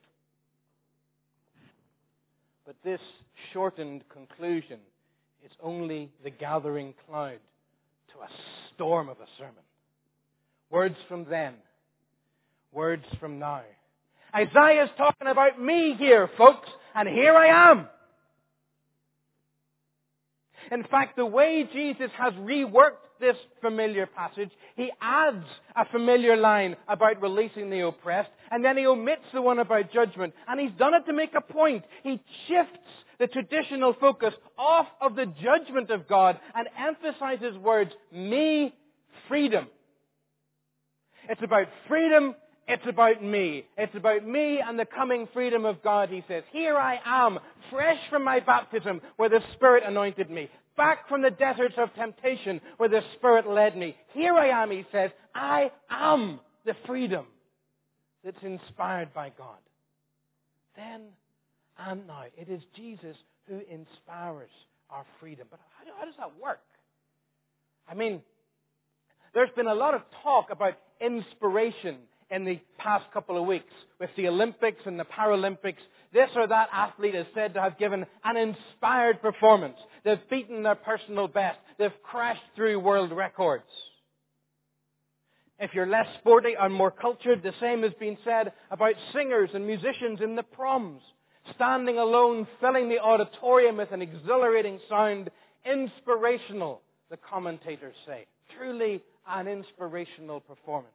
But this shortened conclusion is only the gathering cloud to a storm of a sermon. Words from then, words from now. Isaiah's talking about me here, folks, and here I am. In fact, the way Jesus has reworked this familiar passage, he adds a familiar line about releasing the oppressed, and then he omits the one about judgment. And he's done it to make a point. He shifts the traditional focus off of the judgment of God and emphasizes words, me, freedom. It's about freedom. It's about me. It's about me and the coming freedom of God, he says. Here I am, fresh from my baptism, where the Spirit anointed me. Back from the deserts of temptation, where the Spirit led me. Here I am, he says. I am the freedom that's inspired by God. Then and now, it is Jesus who inspires our freedom. But how, how does that work? I mean, there's been a lot of talk about inspiration in the past couple of weeks with the Olympics and the Paralympics. This or that athlete is said to have given an inspired performance. They've beaten their personal best. They've crashed through world records. If you're less sporty and more cultured, the same has been said about singers and musicians in the proms. Standing alone, filling the auditorium with an exhilarating sound. Inspirational, the commentators say. Truly an inspirational performance.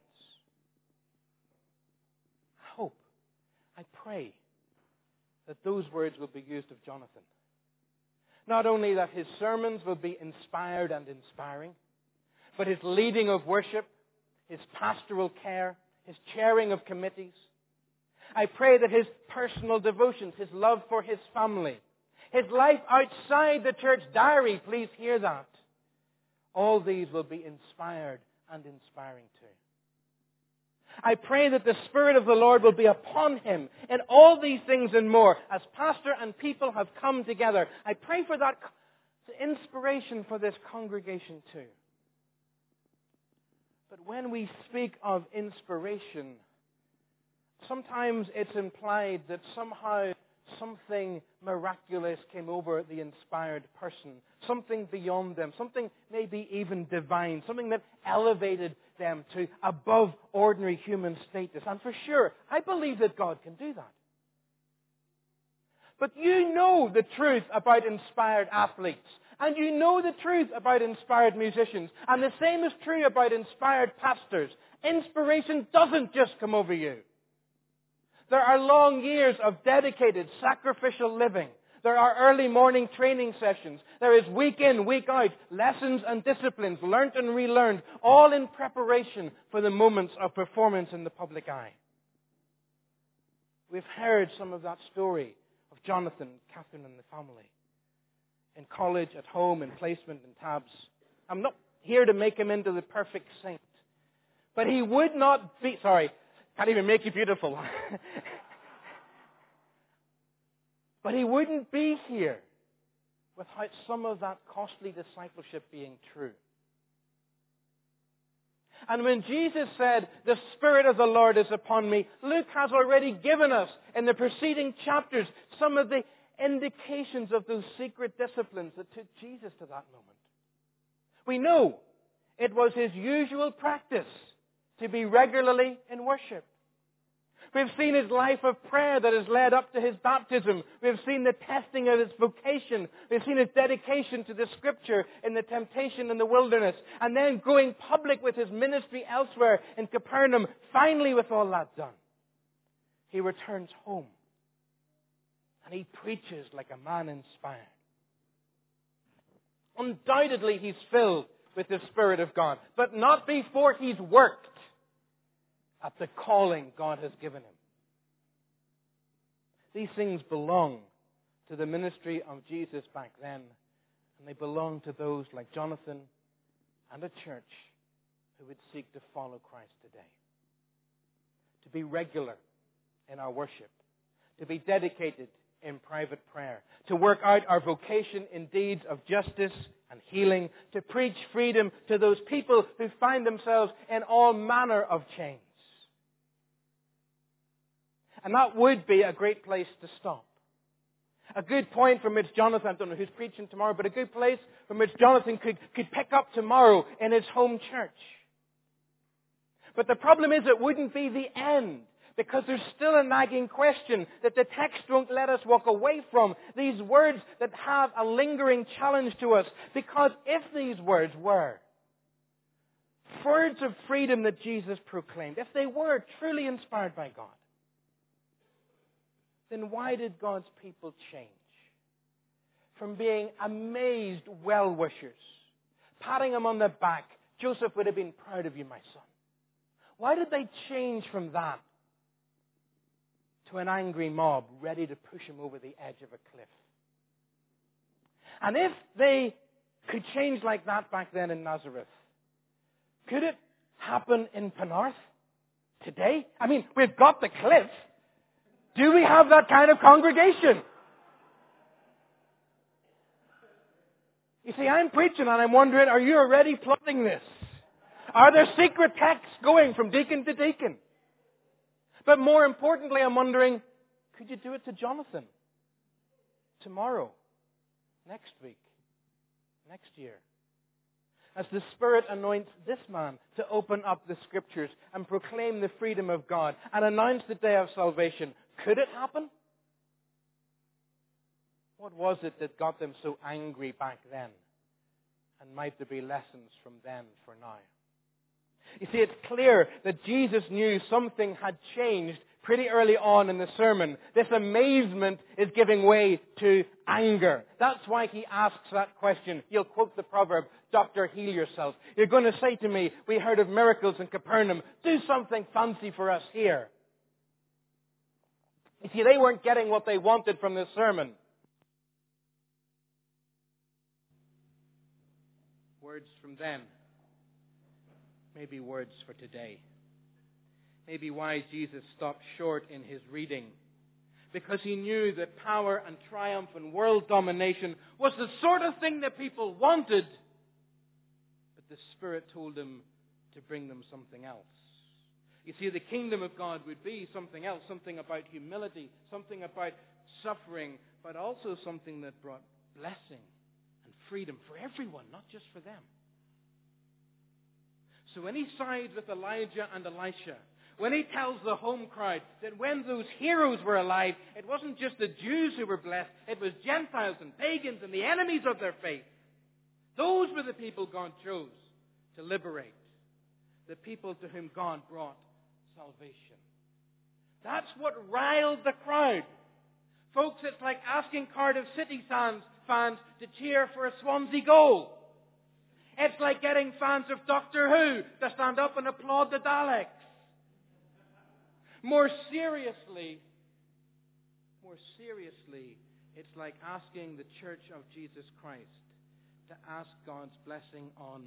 I hope, I pray, that those words will be used of Jonathan. Not only that his sermons will be inspired and inspiring, but his leading of worship, his pastoral care, his chairing of committees. I pray that his personal devotions, his love for his family, his life outside the church diary, please hear that. All these will be inspired and inspiring too. I pray that the Spirit of the Lord will be upon him in all these things and more. As pastor and people have come together, I pray for that inspiration for this congregation too. But when we speak of inspiration, sometimes it's implied that somehow something miraculous came over the inspired person, something beyond them, something maybe even divine, something that elevated them to above ordinary human status. And for sure, I believe that God can do that. But you know the truth about inspired athletes, and you know the truth about inspired musicians, and the same is true about inspired pastors. Inspiration doesn't just come over you. There are long years of dedicated, sacrificial living. There are early morning training sessions. There is week in, week out, lessons and disciplines, learnt and relearned, all in preparation for the moments of performance in the public eye. We've heard some of that story of Jonathan, Catherine and the family. In college, at home, in placement, in tabs. I'm not here to make him into the perfect saint. But he would not be, sorry, can't even make you beautiful. But he wouldn't be here without some of that costly discipleship being true. And when Jesus said, "The Spirit of the Lord is upon me," Luke has already given us in the preceding chapters some of the indications of those secret disciplines that took Jesus to that moment. We know it was his usual practice to be regularly in worship. We've seen his life of prayer that has led up to his baptism. We've seen the testing of his vocation. We've seen his dedication to the Scripture in the temptation in the wilderness. And then going public with his ministry elsewhere in Capernaum. Finally, with all that done, he returns home. And he preaches like a man inspired. Undoubtedly, he's filled with the Spirit of God. But not before he's worked at the calling God has given him. These things belong to the ministry of Jesus back then, and they belong to those like Jonathan and a church who would seek to follow Christ today. To be regular in our worship, to be dedicated in private prayer, to work out our vocation in deeds of justice and healing, to preach freedom to those people who find themselves in all manner of chains. And that would be a great place to stop. A good point from which Jonathan, I don't know who's preaching tomorrow, but a good place from which Jonathan could, could pick up tomorrow in his home church. But the problem is it wouldn't be the end, because there's still a nagging question that the text won't let us walk away from. These words that have a lingering challenge to us. Because if these words were words of freedom that Jesus proclaimed, if they were truly inspired by God, then why did God's people change from being amazed well-wishers, patting him on the back, "Joseph would have been proud of you, my son"? Why did they change from that to an angry mob ready to push him over the edge of a cliff? And if they could change like that back then in Nazareth, could it happen in Penarth today? I mean, we've got the cliff. Do we have that kind of congregation? You see, I'm preaching and I'm wondering, are you already plotting this? Are there secret texts going from deacon to deacon? But more importantly, I'm wondering, could you do it to Jonathan? Tomorrow? Next week? Next year? As the Spirit anoints this man to open up the Scriptures and proclaim the freedom of God and announce the day of salvation, could it happen? What was it that got them so angry back then? And might there be lessons from then for now? You see, it's clear that Jesus knew something had changed pretty early on in the sermon. This amazement is giving way to anger. That's why he asks that question. He'll quote the proverb, Doctor, heal yourself. You're going to say to me, we heard of miracles in Capernaum. Do something fancy for us here. You see, they weren't getting what they wanted from this sermon. Words from then. Maybe words for today. Maybe why Jesus stopped short in his reading. Because he knew that power and triumph and world domination was the sort of thing that people wanted. But the Spirit told him to bring them something else. You see, the kingdom of God would be something else, something about humility, something about suffering, but also something that brought blessing and freedom for everyone, not just for them. So when he sides with Elijah and Elisha, when he tells the home crowd that when those heroes were alive, it wasn't just the Jews who were blessed, it was Gentiles and pagans and the enemies of their faith. Those were the people God chose to liberate, the people to whom God brought salvation. That's what riled the crowd. Folks, it's like asking Cardiff City fans to cheer for a Swansea goal. It's like getting fans of Doctor Who to stand up and applaud the Daleks. More seriously, more seriously, it's like asking the Church of Jesus Christ to ask God's blessing on,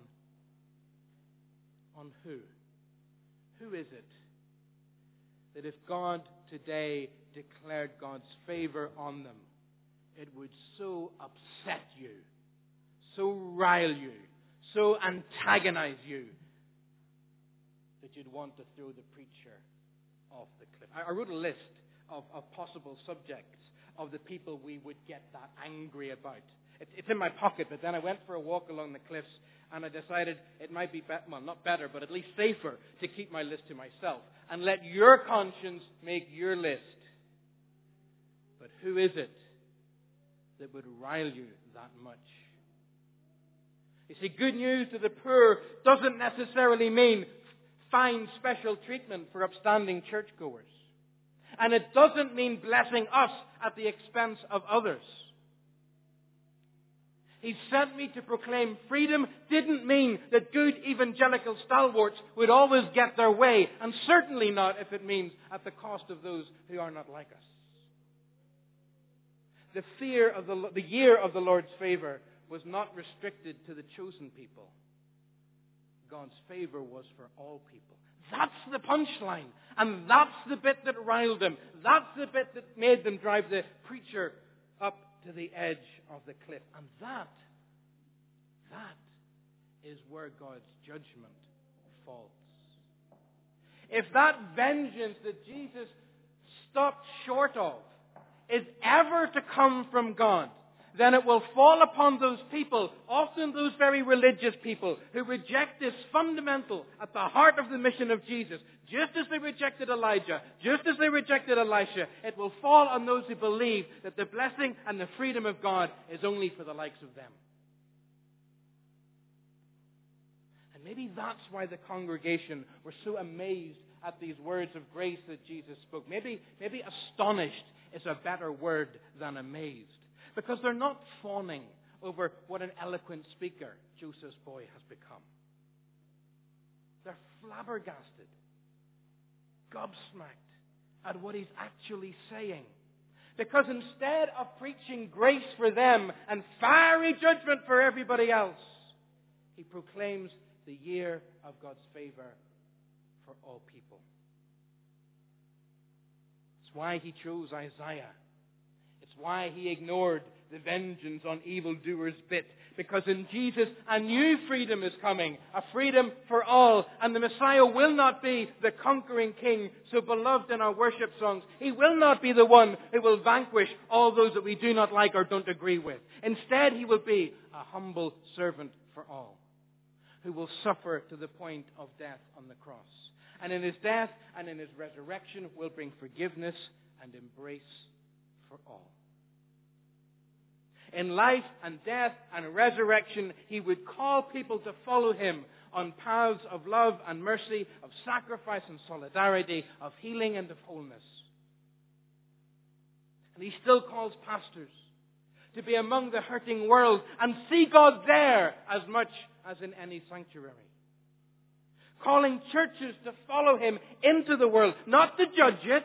on who? Who is it that if God today declared God's favor on them, it would so upset you, so rile you, so antagonize you, that you'd want to throw the preacher off the cliff? I wrote a list of, of possible subjects of the people we would get that angry about. It, it's in my pocket, but then I went for a walk along the cliffs and I decided it might be, be well, not better, but at least safer to keep my list to myself and let your conscience make your list. But who is it that would rile you that much? You see, good news to the poor doesn't necessarily mean find special treatment for upstanding churchgoers. And it doesn't mean blessing us at the expense of others. He sent me to proclaim freedom didn't mean that good evangelical stalwarts would always get their way, and certainly not if it means at the cost of those who are not like us. The fear of the, the year of the Lord's favor was not restricted to the chosen people. God's favor was for all people. That's the punchline. And that's the bit that riled them. That's the bit that made them drive the preacher up to the edge of the cliff. And that, that is where God's judgment falls. If that vengeance that Jesus stopped short of is ever to come from God, then it will fall upon those people, often those very religious people, who reject this fundamental at the heart of the mission of Jesus. Just as they rejected Elijah, just as they rejected Elisha, it will fall on those who believe that the blessing and the freedom of God is only for the likes of them. And maybe that's why the congregation were so amazed at these words of grace that Jesus spoke. Maybe, maybe astonished is a better word than amazed. Because they're not fawning over what an eloquent speaker Joseph's boy has become. They're flabbergasted, gobsmacked at what he's actually saying. Because instead of preaching grace for them and fiery judgment for everybody else, he proclaims the year of God's favor for all people. It's why he chose Isaiah. It's why he ignored the vengeance on evildoers bit. Because in Jesus, a new freedom is coming. A freedom for all. And the Messiah will not be the conquering king so beloved in our worship songs. He will not be the one who will vanquish all those that we do not like or don't agree with. Instead, he will be a humble servant for all, who will suffer to the point of death on the cross. And in his death and in his resurrection will bring forgiveness and embrace for all. In life and death and resurrection, he would call people to follow him on paths of love and mercy, of sacrifice and solidarity, of healing and of wholeness. And he still calls pastors to be among the hurting world and see God there as much as in any sanctuary. Calling churches to follow him into the world, not to judge it,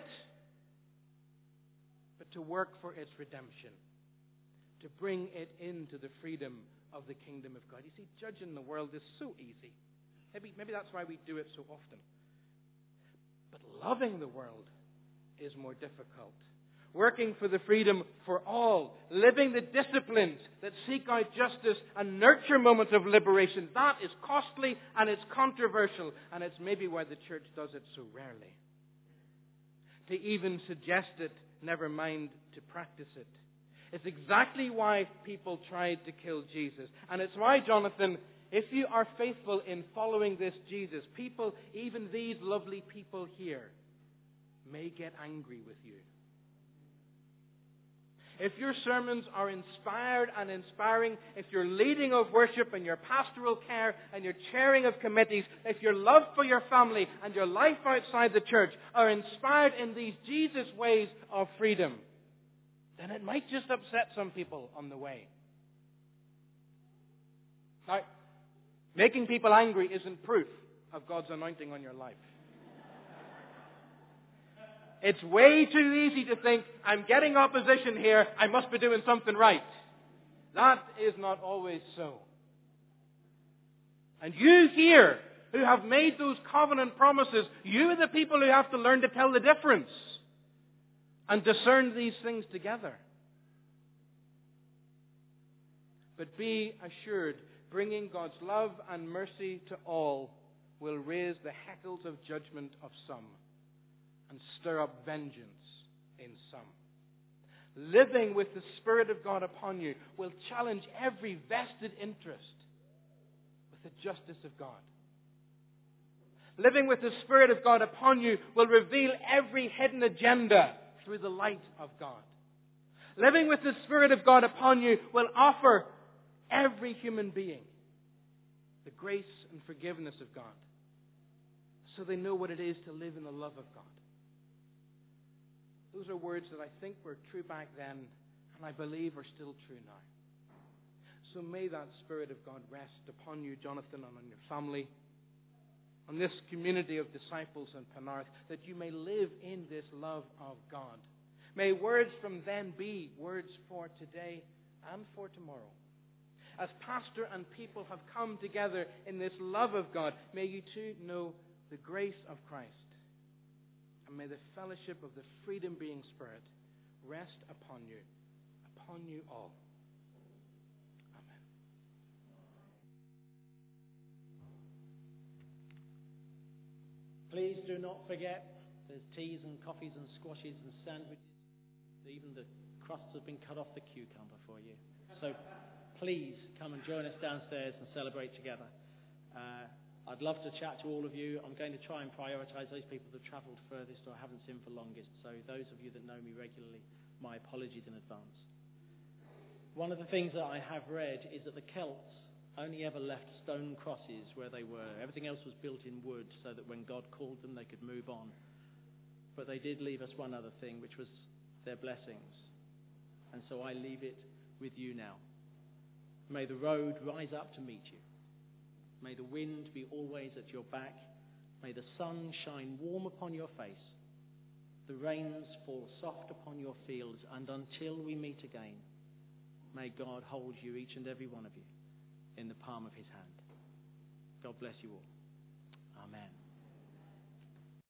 but to work for its redemption, to bring it into the freedom of the kingdom of God. You see, judging the world is so easy. Maybe, maybe that's why we do it so often. But loving the world is more difficult. Working for the freedom for all, living the disciplines that seek out justice and nurture moments of liberation, that is costly and it's controversial, and it's maybe why the church does it so rarely. To even suggest it, never mind to practice it. It's exactly why people tried to kill Jesus. And it's why, Jonathan, if you are faithful in following this Jesus, people, even these lovely people here, may get angry with you. If your sermons are inspired and inspiring, if your leading of worship and your pastoral care and your chairing of committees, if your love for your family and your life outside the church are inspired in these Jesus ways of freedom, then it might just upset some people on the way. Now, making people angry isn't proof of God's anointing on your life. It's way too easy to think, I'm getting opposition here, I must be doing something right. That is not always so. And you here, who have made those covenant promises, you are the people who have to learn to tell the difference and discern these things together. But be assured, bringing God's love and mercy to all will raise the heckles of judgment of some and stir up vengeance in some. Living with the Spirit of God upon you will challenge every vested interest with the justice of God. Living with the Spirit of God upon you will reveal every hidden agenda through the light of God. Living with the Spirit of God upon you will offer every human being the grace and forgiveness of God, so they know what it is to live in the love of God. Those are words that I think were true back then, and I believe are still true now. So may that Spirit of God rest upon you, Jonathan, and on your family, on this community of disciples in Penarth, that you may live in this love of God. May words from then be words for today and for tomorrow. As pastor and people have come together in this love of God, may you too know the grace of Christ. And may the fellowship of the freedom-being Spirit rest upon you, upon you all. Amen. Please do not forget there's teas and coffees and squashes and sandwiches. Even the crusts have been cut off the cucumber for you. So please come and join us downstairs and celebrate together. Uh, I'd love to chat to all of you. I'm going to try and prioritise those people that have travelled furthest or haven't seen for longest. So those of you that know me regularly, my apologies in advance. One of the things that I have read is that the Celts only ever left stone crosses where they were. Everything else was built in wood so that when God called them, they could move on. But they did leave us one other thing, which was their blessings. And so I leave it with you now. May the road rise up to meet you. May the wind be always at your back. May the sun shine warm upon your face. The rains fall soft upon your fields. And until we meet again, may God hold you, each and every one of you, in the palm of his hand. God bless you all.